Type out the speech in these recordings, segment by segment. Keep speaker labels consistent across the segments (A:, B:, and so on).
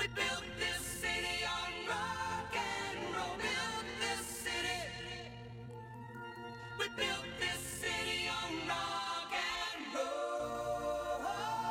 A: We built this city on rock and roll. Built this city. We built this city on rock and roll.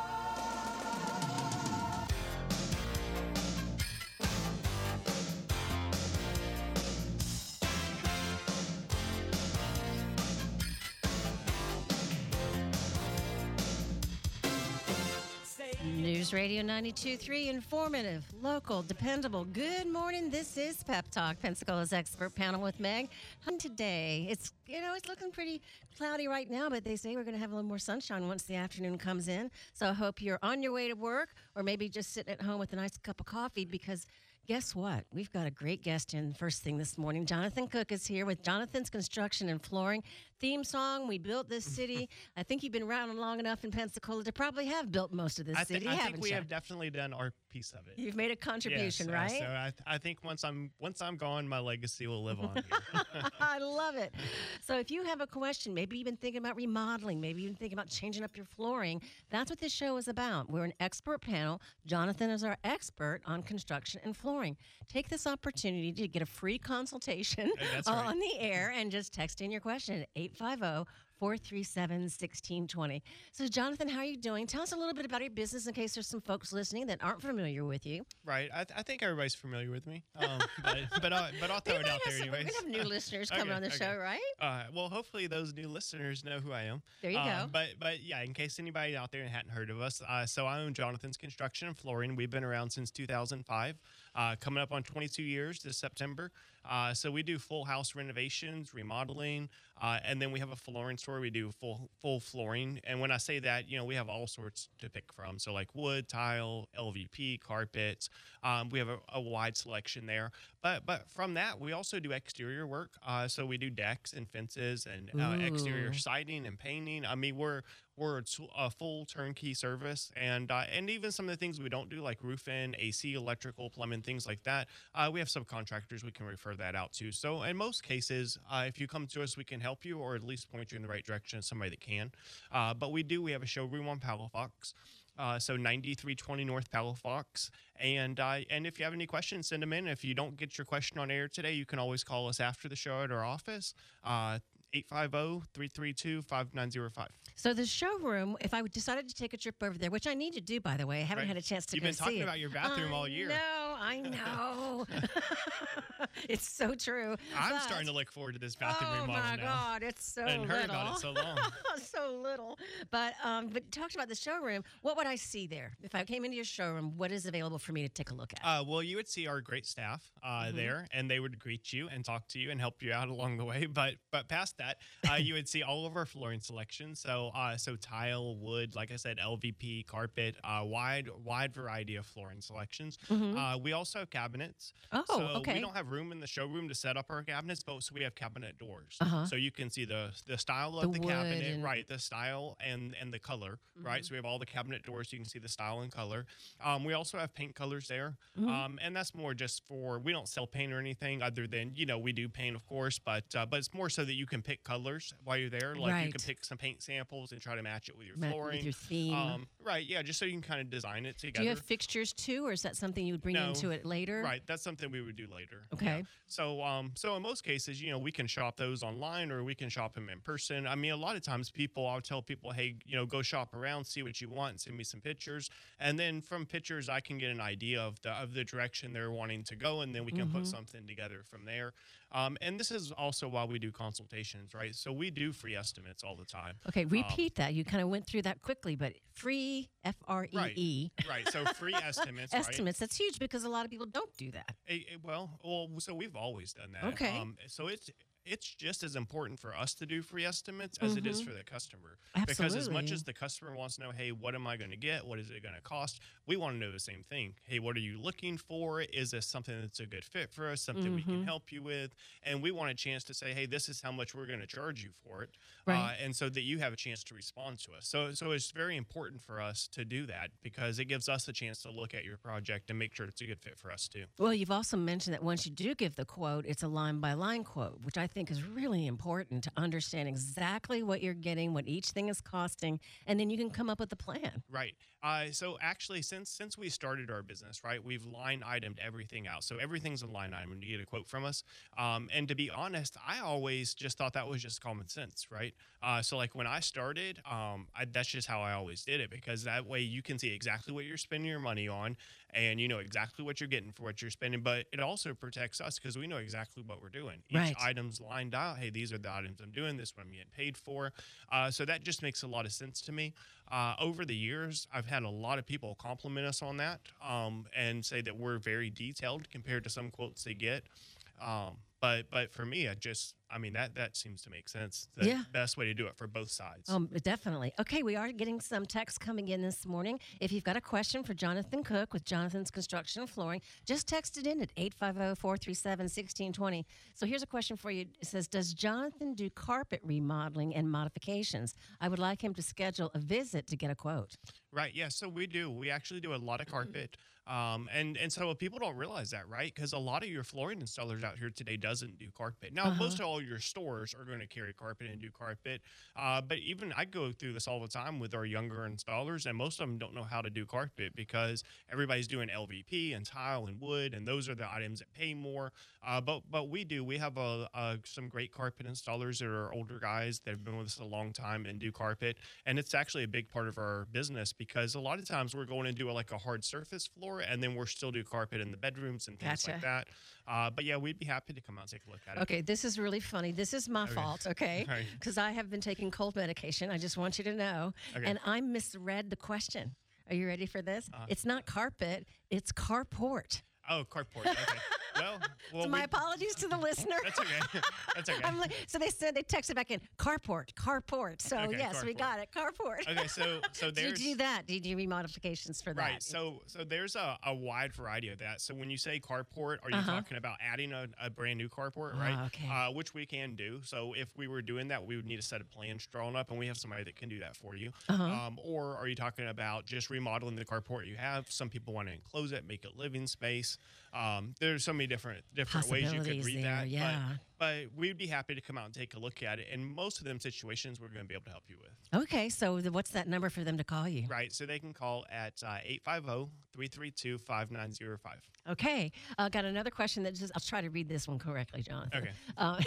B: News Radio 92.3, informative, local, dependable. Good morning. This is Pep Talk, Pensacola's expert panel with Meg. And today, it's looking pretty cloudy right now, but they say we're going to have a little more sunshine once the afternoon comes in. So I hope you're on your way to work or maybe just sitting at home with a nice cup of coffee because guess what? We've got a great guest in first thing this morning. Jonathan Cook is here with Jonathan's Construction and Flooring. Theme song, We Built This City. I think you've been around long enough in Pensacola to probably have built most of this city,
C: I
B: haven't
C: think we
B: you?
C: have definitely done our piece of it.
B: You've made a contribution,
C: Yes,
B: right?
C: So I think once I'm gone, my legacy will live on here.
B: I love it. So if you have a question, maybe you've been thinking about remodeling, maybe you've been thinking about changing up your flooring, that's what this show is about. We're an expert panel. Jonathan is our expert on construction and flooring. Take this opportunity to get a free consultation
C: That's right.
B: on the air and just text in your question at 850-437-1620. So, Jonathan, how are you doing? Tell us a little bit about your business in case there's some folks listening that aren't familiar with you.
C: Right. I think everybody's familiar with me, but I'll throw it out there anyways.
B: We're going to have new listeners coming on the show, right?
C: Well, hopefully those new listeners know who I am.
B: There you go.
C: But yeah, in case anybody out there hadn't heard of us, so I own Jonathan's Construction and Flooring. We've been around since 2005, coming up on 22 years this September. So we do full house renovations, remodeling, and then we have a flooring store. We do full flooring. And when I say that, we have all sorts to pick from. So like wood, tile, LVP, carpets. We have a wide selection there. But from that, we also do exterior work. So we do decks and fences and exterior siding and painting. I mean, we're a full turnkey service, and even some of the things we don't do, like roofing, AC, electrical, plumbing, things like that, we have subcontractors we can refer that out to. So in most cases, if you come to us, we can help you or at least point you in the right direction of somebody that can. But we have a showroom on Palafox. So 9320 North Palafox. And if you have any questions, send them in. If you don't get your question on air today, you can always call us after the show at our office. 850-332-5905.
B: So the showroom, if I decided to take a trip over there, which I need to do, by the way, I haven't had a chance to
C: You've
B: go
C: been
B: see
C: talking
B: it.
C: about your bathroom all year.
B: I know. It's so true.
C: I'm starting to look forward to this bathroom remodel now.
B: Oh, my God. It's so
C: I hadn't
B: little.
C: heard about it so long.
B: So little. But talked about the showroom. What would I see there? If I came into your showroom, what is available for me to take a look at?
C: Well, you would see our great staff there, and they would greet you and talk to you and help you out along the way. But past that, you would see all of our flooring selections. So tile, wood, like I said, LVP, carpet, wide variety of flooring selections. We also have cabinets.
B: Oh,
C: so
B: okay.
C: We don't have room in the showroom to set up our cabinets, but so we have cabinet doors. So you can see the style of the cabinet, right? The style and the color, right? So we have all the cabinet doors. You can see the style and color. We also have paint colors there, and that's more just we don't sell paint or anything other than we do paint, of course, but it's more so that you can pick colors while you're there. Like you can pick some paint samples and try to match it with your flooring,
B: with your theme.
C: Right? Yeah, just so you can kind of design it together.
B: Do you have fixtures too, or is that something you would bring into it later?
C: Right, that's something we would do later.
B: Okay.
C: Yeah. So in most cases, we can shop those online or we can shop them in person. I mean, a lot of times I'll tell people, hey, go shop around, see what you want, send me some pictures, and then from pictures I can get an idea of the direction they're wanting to go, and then we can put something together from there. And this is also why we do consultations, right? So we do free estimates all the time.
B: Okay, repeat that. You kind of went through that quickly, but free, F-R-E-E.
C: Right. So free estimates.
B: Estimates. That's huge because a lot of people don't do that.
C: So we've always done that.
B: Okay.
C: So it's just as important for us to do free estimates as it is for the customer.
B: Absolutely.
C: Because as much as the customer wants to know, hey, what am I going to get? What is it going to cost? We want to know the same thing. Hey, what are you looking for? Is this something that's a good fit for us? Something we can help you with? And we want a chance to say, hey, this is how much we're going to charge you for it.
B: Right.
C: And so that you have a chance to respond to us. So it's very important for us to do that because it gives us a chance to look at your project and make sure it's a good fit for us too.
B: Well, you've also mentioned that once you do give the quote, it's a line-by-line quote, which I think is really important to understand exactly what you're getting, what each thing is costing, and then you can come up with a plan.
C: Right. So actually, since we started our business, right, we've line itemed everything out. So everything's a line item when you get a quote from us. And to be honest, I always just thought that was just common sense, right? So like when I started, that's just how I always did it, because that way you can see exactly what you're spending your money on, and you know exactly what you're getting for what you're spending. But it also protects us because we know exactly what we're doing. Each
B: Right.
C: item's lined out. Hey, these are the items I'm doing. This is what I'm getting paid for. So that just makes a lot of sense to me. Over the years, I've had a lot of people compliment us on that, and say that we're very detailed compared to some quotes they get. But for me, I mean, that seems to make sense. The
B: Yeah.
C: best way to do it for both sides.
B: Definitely. Okay, we are getting some texts coming in this morning. If you've got a question for Jonathan Cook with Jonathan's Construction and Flooring, just text it in at 850-437-1620. So here's a question for you. It says, does Jonathan do carpet remodeling and modifications? I would like him to schedule a visit to get a quote.
C: Right. Yeah. So we do. We actually do a lot of carpet. And so people don't realize that, right? Because a lot of your flooring installers out here today doesn't do carpet. Now, most of all your stores are going to carry carpet and do carpet. But even I go through this all the time with our younger installers, and most of them don't know how to do carpet because everybody's doing LVP and tile and wood, and those are the items that pay more. But we do. We have some great carpet installers that are older guys that have been with us a long time and do carpet, and it's actually a big part of our business because a lot of times we're going to do like a hard surface floor, and then we're still do carpet in the bedrooms and things like that. But yeah, we'd be happy to come out and take a look at it.
B: Okay, this is really funny. This is my fault, okay?
C: Right.
B: Because I have been taking cold medication. I just want you to know.
C: Okay.
B: And I misread the question. Are you ready for this? It's not carpet, it's carport.
C: Oh, carport. Okay. Well,
B: So my apologies to the listener.
C: That's okay. That's okay.
B: I'm like, so they texted back in carport. So
C: Okay,
B: yes, we
C: carport.
B: got it, carport.
C: Okay, so
B: Did you
C: there's
B: do that? Did you do remodifications for that?
C: right. So there's a wide variety of that. So when you say carport, are you talking about adding a brand new carport, right?
B: okay.
C: Which we can do. So if we were doing that, we would need a set of plans drawn up, and we have somebody that can do that for you. Or are you talking about just remodeling the carport you have? Some people want to enclose it, make it living space. There's so many different ways you could
B: Possibilities
C: read
B: there,
C: that.
B: yeah.
C: But we'd be happy to come out and take a look at it. And most of them situations we're going to be able to help you with.
B: Okay, so what's that number for them to call you?
C: Right. So they can call at 850-332-5905.
B: Okay, got another question that just, I'll try to read this one correctly, Jonathan.
C: Okay.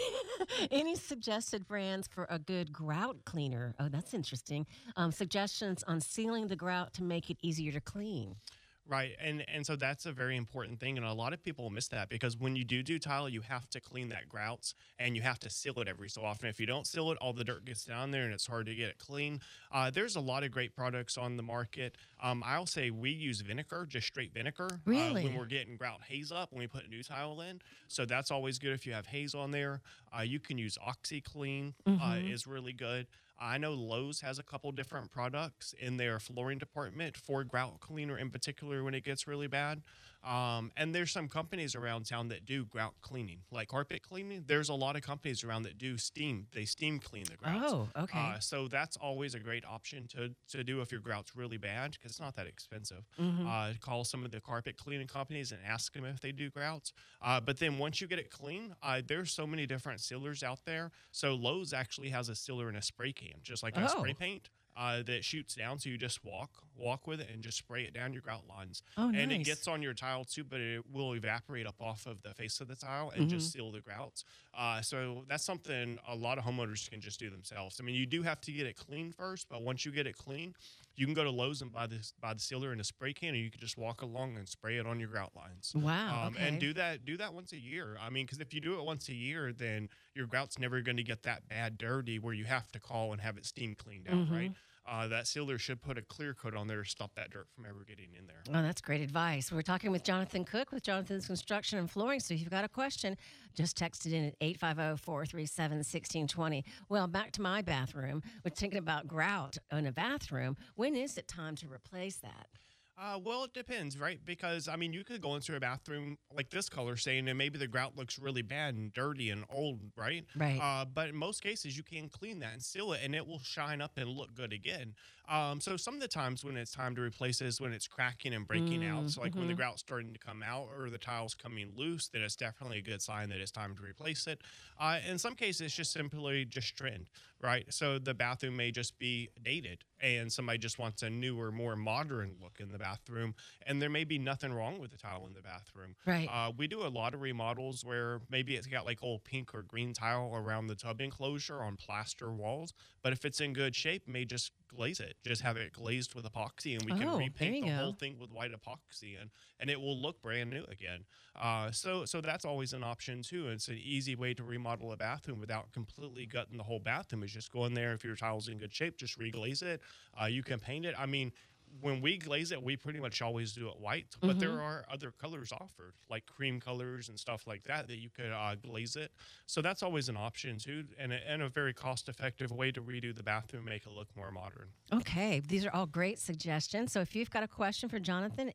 B: Any suggested brands for a good grout cleaner? Oh, that's interesting. Suggestions on sealing the grout to make it easier to clean.
C: Right. And so that's a very important thing. And a lot of people miss that because when you do tile, you have to clean that grouts and you have to seal it every so often. If you don't seal it, all the dirt gets down there and it's hard to get it clean. There's a lot of great products on the market. I'll say we use vinegar, just straight vinegar.
B: Really?
C: When we're getting grout haze up when we put a new tile in. So that's always good if you have haze on there. You can use OxyClean, is really good. I know Lowe's has a couple different products in their flooring department for grout cleaner in particular when it gets really bad. And there's some companies around town that do grout cleaning, like carpet cleaning. There's a lot of companies around that do steam. They steam clean the grouts.
B: Oh, okay.
C: So that's always a great option to do if your grout's really bad because it's not that expensive. Call some of the carpet cleaning companies and ask them if they do grouts. But then once you get it clean, there's so many different sealers out there. So Lowe's actually has a sealer and a spray can, just like a spray paint. That shoots down, so you just walk with it and just spray it down your grout lines.
B: Oh,
C: and it
B: nice.
C: gets on your tile too, but it will evaporate up off of the face of the tile and just seal the grouts. So that's something a lot of homeowners can just do themselves. I mean, you do have to get it clean first, but once you get it clean, you can go to Lowe's and buy the sealer in a spray can, and you can just walk along and spray it on your grout lines.
B: Wow. Okay.
C: And do that once a year. I mean, because if you do it once a year, then your grout's never going to get that bad dirty where you have to call and have it steam cleaned out, right? That sealer should put a clear coat on there to stop that dirt from ever getting in there.
B: Oh, that's great advice. We're talking with Jonathan Cook with Jonathan's Construction and Flooring. So if you've got a question, just text it in at 850-437-1620. Well, back to my bathroom. We're thinking about grout in a bathroom. When is it time to replace that?
C: Well, it depends, right? Because I mean, you could go into a bathroom like this color stain, and maybe the grout looks really bad and dirty and old, right?
B: Right.
C: But in most cases, you can clean that and seal it, and it will shine up and look good again. So some of the times when it's time to replace it is when it's cracking and breaking out. So like when the grout's starting to come out or the tile's coming loose, then it's definitely a good sign that it's time to replace it. In some cases, it's just simply just trend, right? So the bathroom may just be dated, and somebody just wants a newer, more modern look in the bathroom, and there may be nothing wrong with the tile in the bathroom.
B: Right.
C: We do a lot of remodels where maybe it's got like old pink or green tile around the tub enclosure on plaster walls, but if it's in good shape, may just glaze it. Just have it glazed with epoxy, and we can
B: Oh, there
C: repaint
B: you
C: the
B: go.
C: whole thing with white epoxy, and it will look brand new again. So that's always an option too. It's an easy way to remodel a bathroom without completely gutting the whole bathroom. Is just go in there, if your tile's in good shape, just reglaze it. You can paint it. I mean, when we glaze it, we pretty much always do it white, but there are other colors offered, like cream colors and stuff like that, that you could glaze it. So that's always an option too, and a very cost-effective way to redo the bathroom, make it look more modern.
B: Okay, these are all great suggestions. So if you've got a question for Jonathan,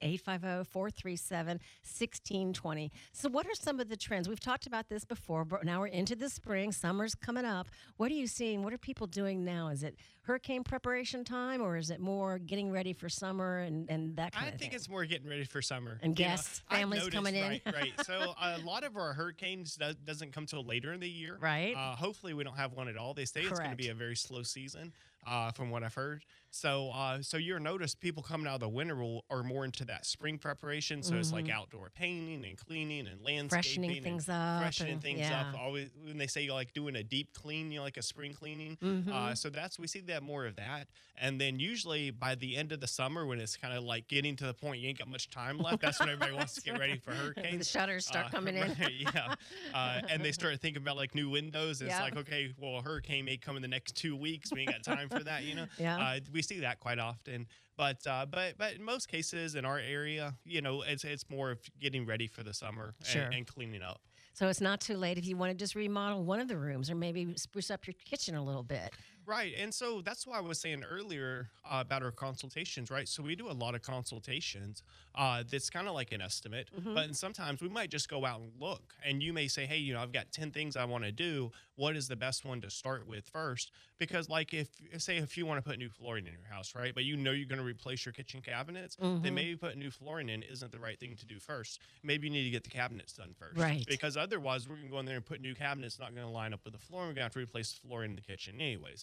B: 850-437-1620. So what are some of the trends? We've talked about this before, but now we're into the spring. Summer's coming up. What are you seeing? What are people doing now? Is it hurricane preparation time, or is it more getting ready for summer and that kind
C: I
B: of thing?
C: think it's more getting ready for summer.
B: And
C: You know,
B: guests,
C: I've
B: families
C: noticed-
B: coming in.
C: Right, right. So a lot of our hurricanes doesn't come till later in the year.
B: Right.
C: Hopefully we don't have one at all. They say it's going to be
B: Correct.
C: a very slow season, from what I've heard. So you'll notice people coming out of the winter are more into that spring preparation. So it's like outdoor painting and cleaning and landscaping.
B: Freshening
C: and
B: things up
C: Freshening
B: and-
C: things
B: yeah.
C: up. Always when they say like doing a deep clean, like a spring cleaning. So we see that more of that. And then usually by the end of the summer, when it's kind of like getting to the point you ain't got much time left, that's when everybody wants to get ready for hurricanes.
B: The shutters start coming in.
C: Right, yeah. And they start thinking about like new windows. It's
B: Yep.
C: like, okay, well, a hurricane may come in the next 2 weeks. We ain't got time for that, you know?
B: Yeah.
C: We see that quite often. But in most cases in our area, it's more of getting ready for the summer
B: Sure.
C: and cleaning up.
B: So it's not too late if you want to just remodel one of the rooms or maybe spruce up your kitchen a little bit.
C: Right. And so that's why I was saying earlier about our consultations, right? So we do a lot of consultations that's kind of like an estimate, but sometimes we might just go out and look. And you may say, hey, I've got 10 things I want to do. What is the best one to start with first? Because like if you want to put new flooring in your house, right? But you're going to replace your kitchen cabinets, then maybe putting new flooring in isn't the right thing to do first. Maybe you need to get the cabinets done first.
B: Right.
C: Because otherwise we're going to go in there and put new cabinets, not going to line up with the flooring. We're going to have to replace the flooring in the kitchen anyways.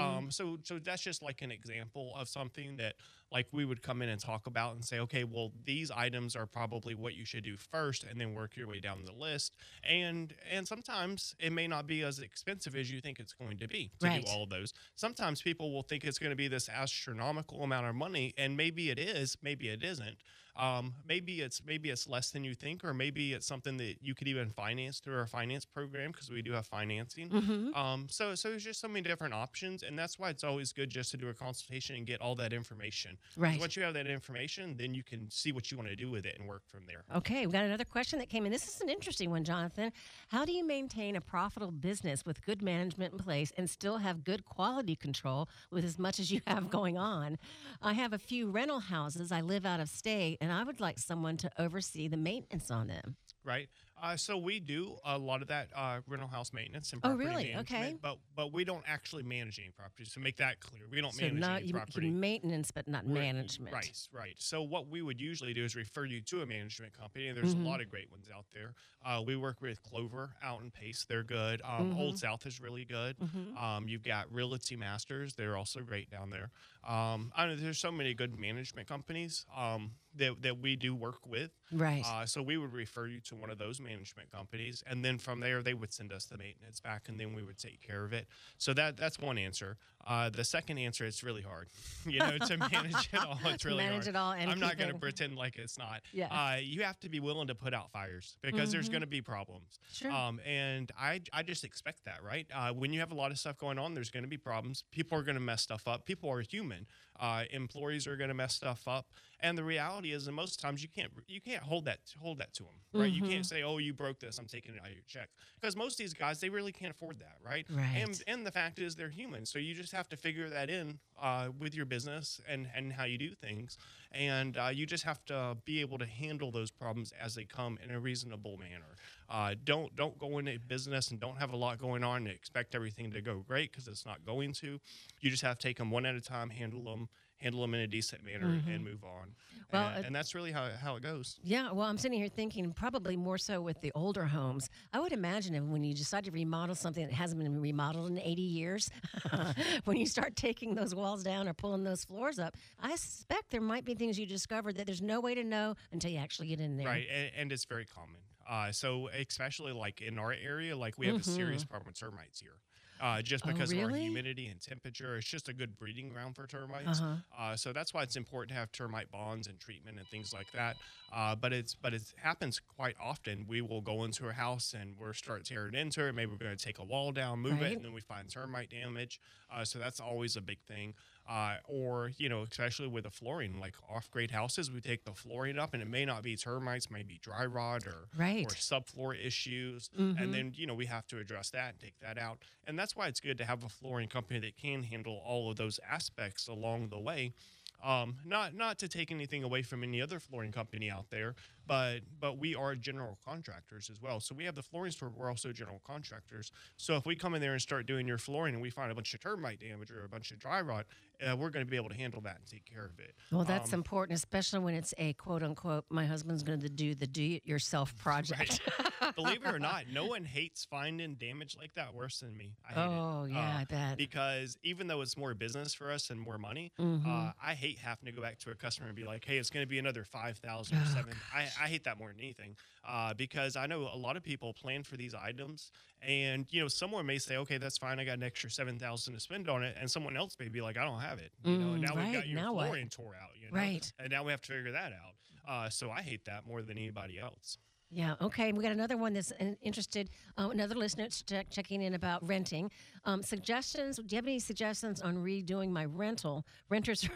C: So that's just like an example of something that like we would come in and talk about and say, okay, well, these items are probably what you should do first, and then work your way down the list. And sometimes it may not be as expensive as you think it's going to be to
B: Right.
C: do all of those. Sometimes people will think it's going to be this astronomical amount of money, and maybe it is, maybe it isn't. Maybe it's less than you think, or maybe it's something that you could even finance through our finance program, because we do have financing. So there's just so many different options, and that's why it's always good just to do a consultation and get all that information. 'Cause
B: Right.
C: Once you have that information, then you can see what you want to do with it and work from there.
B: Okay, we've got another question that came in. This is an interesting one, Jonathan. How do you maintain a profitable business with good management in place and still have good quality control with as much as you have going on? I have a few rental houses. I live out of state, and I would like someone to oversee the maintenance on them.
C: Right. So we do a lot of that rental house maintenance and
B: Oh,
C: property
B: really?
C: management,
B: Okay.
C: but we don't actually manage any properties. To make that clear, we don't
B: So
C: manage
B: not
C: any
B: you
C: property.
B: maintenance, but not management.
C: Right, right. So what we would usually do is refer you to a management company, and there's a lot of great ones out there. We work with Clover out in Pace. They're good. Old South is really good. You've got Realty Masters. They're also great down there. I know there's so many good management companies that we do work with.
B: Right.
C: So we would refer you to one of those management companies, and then from there they would send us the maintenance back, and then we would take care of it. So that's one answer. The second answer, it's really hard, to manage it all. It's really
B: Manage
C: hard.
B: it all and
C: I'm not
B: keep
C: going to
B: it-
C: pretend like it's not.
B: Yeah.
C: You have to be willing to put out fires, because there's going to be problems.
B: Sure.
C: And I just expect that, right? When you have a lot of stuff going on, there's going to be problems. People are going to mess stuff up. People are human. Employees are going to mess stuff up. And the reality is, that most times you can't hold that to them, right? You can't say, "Oh, you broke this, I'm taking it out of your check," because most of these guys, they really can't afford that, right?
B: Right.
C: And the fact is, they're human, so you just have to figure that in with your business and how you do things. And you just have to be able to handle those problems as they come in a reasonable manner. Don't go into business and don't have a lot going on and expect everything to go great, because it's not going to. You just have to take them one at a time, handle them in a decent manner, and move on.
B: Well,
C: And that's really how it goes.
B: Yeah, well, I'm sitting here thinking probably more so with the older homes. I would imagine if when you decide to remodel something that hasn't been remodeled in 80 years, when you start taking those walls down or pulling those floors up, I suspect there might be things you discover that there's no way to know until you actually get in there.
C: Right, and it's very common. So especially like in our area, like we have a serious problem with termites here. Just because of our
B: really?
C: humidity and temperature. It's just a good breeding ground for termites. So that's why it's important to have termite bonds and treatment and things like that. But it happens quite often. We will go into a house and we'll start tearing into it. Maybe we're going to take a wall down, move
B: Right.
C: it, and then we find termite damage. So that's always a big thing. Or, especially with the flooring, like off-grade houses, we take the flooring up and it may not be termites, maybe dry rot or
B: Right.
C: subfloor issues. And then, we have to address that and take that out. And that's why it's good to have a flooring company that can handle all of those aspects along the way. Not to take anything away from any other flooring company out there, but we are general contractors as well. So we have the flooring store, but we're also general contractors. So if we come in there and start doing your flooring and we find a bunch of termite damage or a bunch of dry rot, we're going to be able to handle that and take care of it.
B: Well, that's important, especially when it's a quote unquote, my husband's going to do the do it yourself project.
C: Believe it or not, no one hates finding damage like that worse than me. I hate it.
B: Oh, yeah, I bet.
C: Because even though it's more business for us and more money, I hate having to go back to a customer and be like, hey, it's going to be another 5,000 or 7. I hate that more than anything, because I know a lot of people plan for these items, and someone may say, okay, that's fine, I got an extra 7,000 to spend on it, and someone else may be like, I don't have it. And now we've got
B: right,
C: your
B: now what?
C: flooring tore out,
B: Right.
C: and now we have to figure that out. So I hate that more than anybody else.
B: Yeah. Okay. We got another one that's interested. Another listener checking in about renting. Suggestions? Do you have any suggestions on redoing my rental? Renters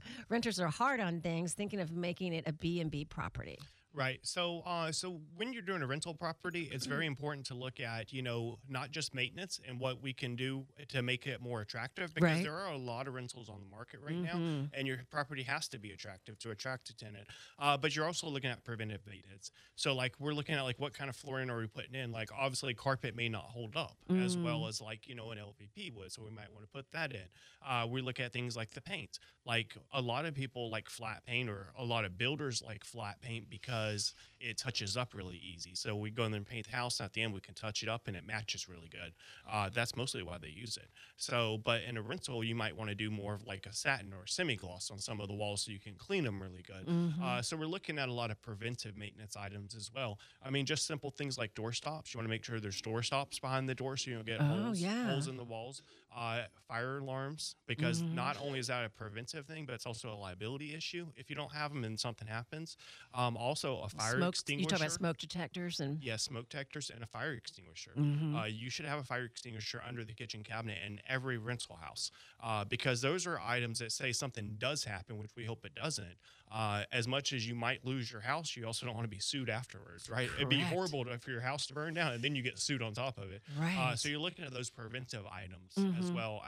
B: are hard on things. Thinking of making it a B&B property.
C: Right. So when you're doing a rental property, it's very important to look at, not just maintenance and what we can do to make it more attractive, because
B: Right.
C: there are a lot of rentals on the market right now, and your property has to be attractive to attract a tenant. But you're also looking at preventive maintenance. So like we're looking at like what kind of flooring are we putting in? Like obviously carpet may not hold up as well as like, an LVP would. So we might want to put that in. We look at things like the paint. Like a lot of people like flat paint, or a lot of builders like flat paint because it touches up really easy. So we go in there and paint the house, and at the end we can touch it up and it matches really good. That's mostly why they use it. So, but in a rental, you might want to do more of like a satin or semi-gloss on some of the walls so you can clean them really good. So we're looking at a lot of preventive maintenance items as well. I mean, just simple things like door stops. You want to make sure there's door stops behind the door so you don't get holes in the walls. Fire alarms, because not only is that a preventive thing, but it's also a liability issue if you don't have them and something happens. Also a fire extinguisher.
B: You talk about smoke detectors and
C: Smoke detectors and a fire extinguisher. You should have a fire extinguisher under the kitchen cabinet in every rental house, because those are items that say something does happen, which we hope it doesn't. As much as you might lose your house, you also don't want to be sued afterwards, right? It'd be
B: Correct.
C: horrible for your house to burn down and then you get sued on top of it.
B: Right.
C: So you're looking at those preventive items as well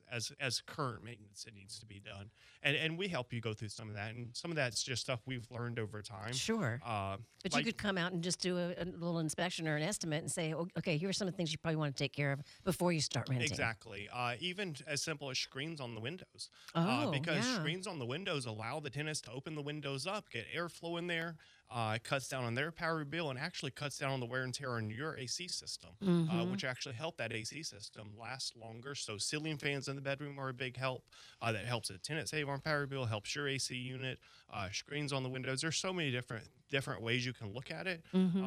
C: as current maintenance that needs to be done. And we help you go through some of that. And some of that's just stuff we've learned over time.
B: sure. But you could come out and just do a little inspection or an estimate and say, okay, here are some of the things you probably want to take care of before you start renting.
C: Exactly. Even as simple as screens on the windows.
B: Oh,
C: because
B: yeah.
C: screens on the windows allow the tenants to open the windows up, get airflow in there. It cuts down on their power bill and actually cuts down on the wear and tear on your AC system, which actually help that AC system last longer. So ceiling fans in the bedroom are a big help. That helps the tenant save on power bill, helps your AC unit. Screens on the windows. There's so many different ways you can look at it,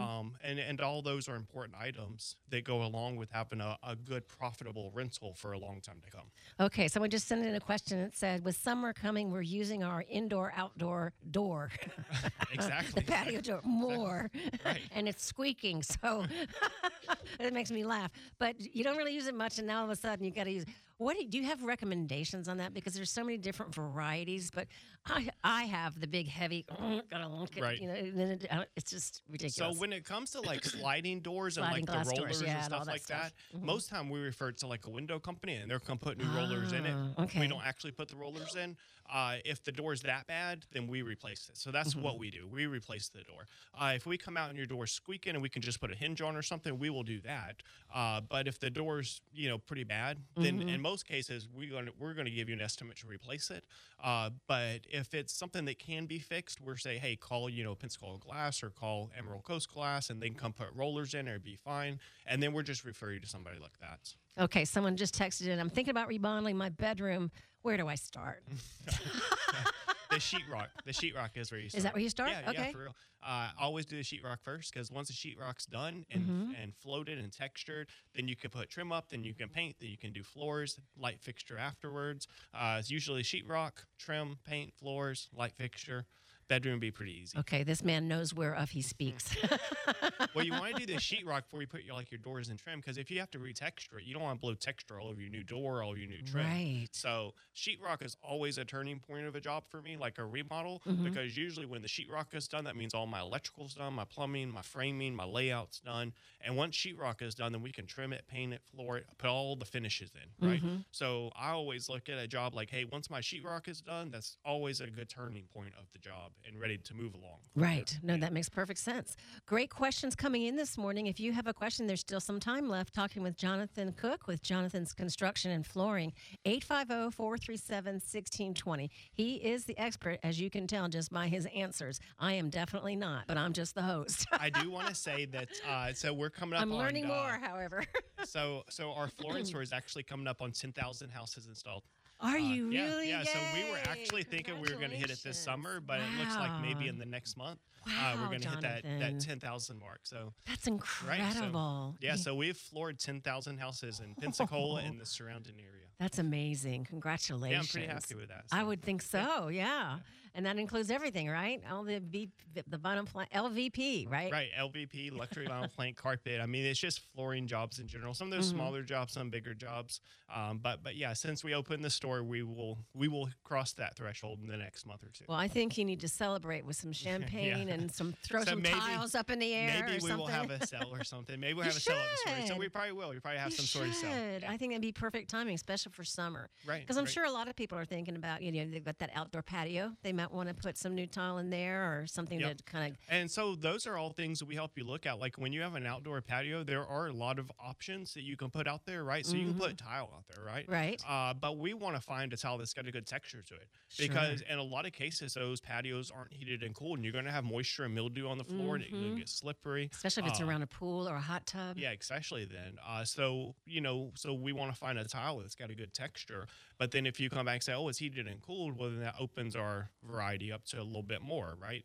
C: and all those are important items that go along with having a good, profitable rental for a long time to come.
B: Okay, someone just sent in a question that said, with summer coming, we're using our indoor-outdoor door.
C: Exactly.
B: The patio door more.
C: Right.
B: And it's squeaking, so it makes me laugh. But you don't really use it much, and now all of a sudden you got to use Do you have recommendations on that? Because there's so many different varieties, but I have the big heavy. Gotta look at
C: Right.
B: and then it's just
C: So
B: ridiculous.
C: when it comes to like sliding doors and
B: Sliding
C: like
B: glass
C: the
B: doors,
C: rollers
B: yeah,
C: and
B: and all
C: stuff
B: that
C: like
B: stuff.
C: that, most time we refer to like a window company and they're gonna put new rollers in it.
B: Okay.
C: We don't actually put the rollers in. If the door's that bad, then we replace it. So that's what we do. We replace the door. If we come out and your door's squeaking and we can just put a hinge on or something, we will do that. But if the door's pretty bad, then in most cases we're gonna give you an estimate to replace it. But if it's something that can be fixed, we're say, hey, call Pensacola Glass or call Emerald Coast Glass, and then come put rollers in, it'd be fine. And then we're just refer you to somebody like that.
B: Okay, someone just texted in. I'm thinking about remodeling my bedroom. Where do I start?
C: The sheetrock. The sheetrock is where you start.
B: Is that where you start?
C: Yeah,
B: Okay.
C: yeah, for real. Always do the sheetrock first, because once the sheetrock's done and floated and textured, then you can put trim up, then you can paint, then you can do floors, light fixture afterwards. It's usually sheetrock, trim, paint, floors, light fixture. Bedroom would be pretty easy.
B: Okay, this man knows whereof he speaks.
C: Well, you want to do the sheetrock before you put your doors in trim, because if you have to retexture it, you don't want to blow texture all over your new door, all over your new trim.
B: Right.
C: So sheetrock is always a turning point of a job for me, like a remodel, because usually when the sheetrock is done, that means all my electrical's done, my plumbing, my framing, my layout's done. And once sheetrock is done, then we can trim it, paint it, floor it, put all the finishes in, right? So I always look at a job like, hey, once my sheetrock is done, that's always a good turning point of the job and ready to move along.
B: Right. No, that makes perfect sense. Great questions coming in this morning. If you have a question, there's still some time left. Talking with Jonathan Cook with Jonathan's Construction and Flooring, 850-437-1620. He is the expert, as you can tell just by his answers. I am definitely not, but I'm just the host.
C: I do want to say that, so we're coming up
B: I'm
C: on,
B: learning more, however.
C: So our flooring store is actually coming up on 10,000 houses installed.
B: Are you
C: Yeah,
B: really?
C: yeah. So we were
B: Yay.
C: actually thinking we were going to hit it this summer, but it looks like maybe in the next month we're
B: Wow,
C: going to hit that
B: Jonathan.
C: 10,000 mark. So
B: That's
C: right, so-
B: incredible.
C: yeah, so we've floored 10,000 houses in Pensacola and the surrounding area.
B: That's amazing. Congratulations.
C: Yeah, I'm pretty happy with that.
B: I
C: so.
B: would think so, yeah. And that includes everything, right? All the vinyl plank, LVP, right?
C: Right, LVP, luxury vinyl plank, carpet. I mean, it's just flooring jobs in general. Some of those smaller jobs, some bigger jobs. But yeah, since we opened the store, we will cross that threshold in the next month or two.
B: Well, I think you need to celebrate with some champagne and throw
C: So
B: some
C: maybe-
B: tiles up in the air
C: Maybe
B: or
C: we
B: something.
C: will have a sale or something. Maybe we'll
B: You
C: have a sale at the store. So
B: should.
C: we probably will. We probably have
B: You
C: some sort of sale.
B: should. I think that'd be perfect timing, especially for summer.
C: Right.
B: Because I'm
C: right.
B: sure a lot of people are thinking about, they've got that outdoor patio. They might want to put some new tile in there or something
C: Yep.
B: to kind of.
C: And so those are all things that we help you look at. Like when you have an outdoor patio, there are a lot of options that you can put out there, right? So you can put tile out there, right?
B: Right.
C: But we want to find a tile that's got a good texture to it,
B: Sure.
C: because in a lot of cases those patios aren't heated and cooled, and you're going to have moisture and mildew on the floor, and it's going to get slippery.
B: Especially if it's
C: Uh,
B: around a pool or a hot tub.
C: Yeah, especially then. So we want to find a tile that's got a good texture. But then if you come back and say, oh, it's heated and cooled, well, then that opens our variety up to a little bit more, right?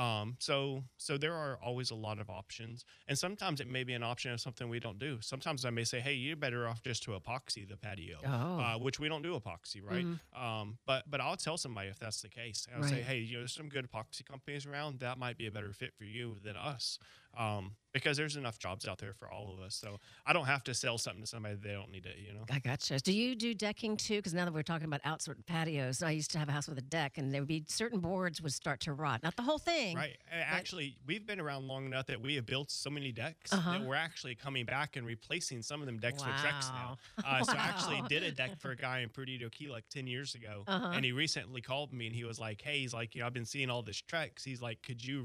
C: So there are always a lot of options. And sometimes it may be an option of something we don't do. Sometimes I may say, hey, you're better off just to epoxy the patio,
B: Oh.
C: which we don't do epoxy, right? But I'll tell somebody if that's the case. I'll say,
B: Right.
C: hey, there's some good epoxy companies around. That might be a better fit for you than us. Because there's enough jobs out there for all of us. So I don't have to sell something to somebody that they don't need it.
B: I gotcha. Do you do decking too? Because now that we're talking about outdoor patios, I used to have a house with a deck, and there would be certain boards would start to rot. Not the whole thing.
C: Right. Actually, we've been around long enough that we have built so many decks that we're actually coming back and replacing some of them decks with Trex now. So I actually did a deck for a guy in Perdido Key like 10 years ago. And he recently called me and he was like, hey, he's like, I've been seeing all this Trex. He's like, could you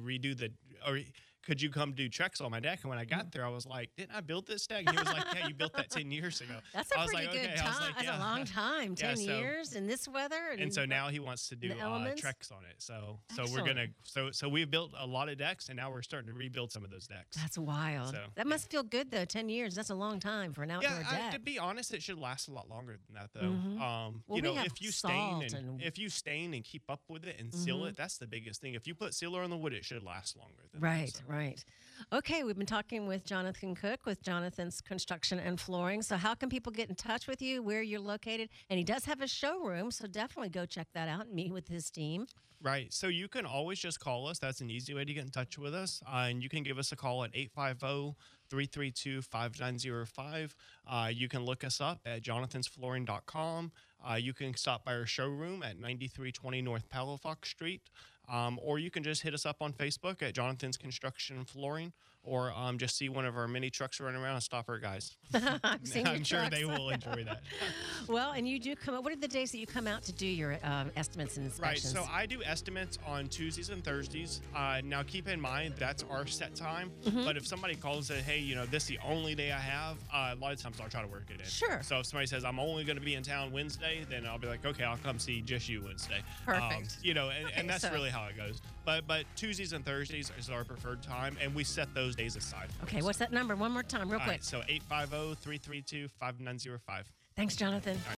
C: come do Trex on my deck? And when I got there, I was like, didn't I build this deck? And he was like, yeah, you built that 10 years ago.
B: That's a
C: I was
B: pretty
C: like,
B: good
C: okay.
B: time.
C: I was like,
B: That's
C: yeah.
B: a long time. 10
C: Yeah, so-
B: years in this weather.
C: And so now he wants to do
B: the elements?
C: Trex on it. So we're gonna so we've built a lot of decks, and now we're starting to rebuild some of those decks.
B: That's wild.
C: So,
B: That must feel good though. 10 years. That's a long time for an outdoor
C: Yeah,
B: deck.
C: to be honest, it should last a lot longer than that, though.
B: Well, we have
C: If you
B: salt
C: stain
B: and-
C: if you stain and keep up with it and seal it, that's the biggest thing. If you put sealer on the wood, it should last longer. Than
B: Right,
C: that, so.
B: Right. Okay, we've been talking with Jonathan Cook with Jonathan's Construction and Flooring. So, how can people get in touch with you, where you're located? And he does have a showroom, so definitely go check that out and meet with his team.
C: Right. So you can always just call us. That's an easy way to get in touch with us. And you can give us a call at 850 332 5905. You can look us up at jonathansflooring.com. You can stop by our showroom at 9320 North Palafox Street. Or you can just hit us up on Facebook at Jonathan's Construction and Flooring, or just see one of our mini trucks running around and stop our guys.
B: I've seen your
C: I'm sure
B: trucks.
C: they will enjoy that.
B: Well, and you do come out. What are the days that you come out to do your estimates and
C: Right,
B: inspections?
C: so I do estimates on Tuesdays and Thursdays. Now, keep in mind, that's our set time.
B: Mm-hmm.
C: But if somebody calls and says, hey, this is the only day I have, a lot of times I'll try to work it in.
B: Sure.
C: So if somebody says, I'm only going to be in town Wednesday, then I'll be like, okay, I'll come see just you Wednesday.
B: Perfect.
C: And that's
B: so-
C: really how it goes. But Tuesdays and Thursdays is our preferred time, and we set those days aside.
B: Okay, what's that number? One more time, real
C: All
B: quick.
C: right, so 850 332 5905.
B: Thanks, Jonathan.